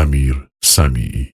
امیر سمیعی.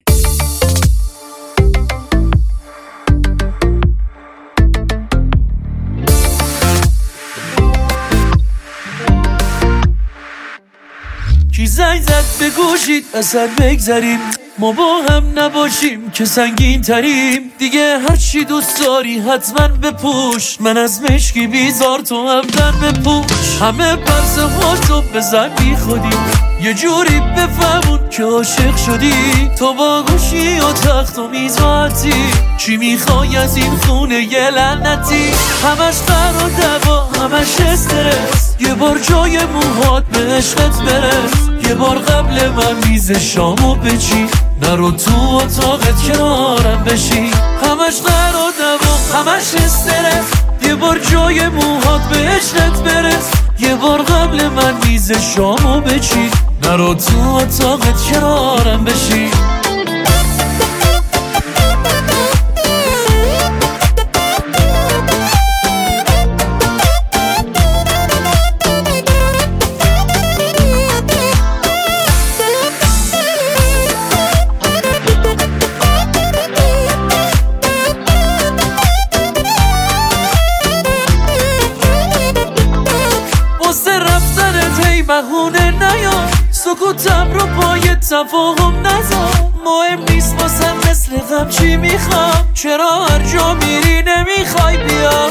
کی زنگ زد به گوشید اصلا بگذریم ما با هم نباشیم که سنگین تریم دیگه هرچی دوست داری حتما بپوش من از مشکی بیزار تو همدن بپوش همه پرسه ها تو بزن بی خودی یه جوری بفهمون که عاشق شدی تو با گوشی و تخت و میز و حتی چی میخوای از این خونه یه لعنتی همش قرار و دوا همش استرس یه بار جای موهات به عشقت برس یه بار قبل من میز شامو بچی نرو تو اتاقت کنارم بشی همش قرار و دوا همش استرس یه بار جای موهات به عشقت برس یه بار قبل من میز شامو بچی نرو تو اتاقت کنارم بشی بهونه نیا سکوتم رو پای تفاهم نذار مهم نیست واسم مثل غم چی میخوام چرا هر جا میری نمیخوای بیا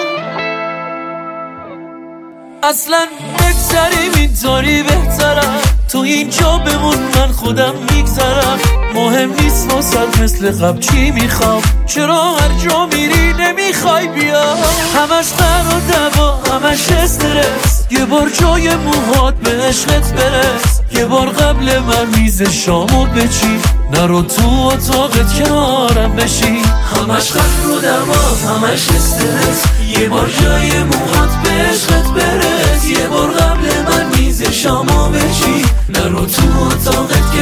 اصلا بگذریم اینطوری بهترم تو اینجا بمون من خودم میگذرم مهم نیست واسم مثل غم چی میخوام چرا هر جا میری نمیخوای بیا همش قرار دوا همش استرس یه بار جای موهات به عشقت برس یه بار قبل من میز شامو بچی نرو تو اتاقت کنارم بشی همش قرار و دوا همش استرس یه بار جای موهات به عشقت برس یه بار قبل من میز شامو بچی نرو تو اتاقت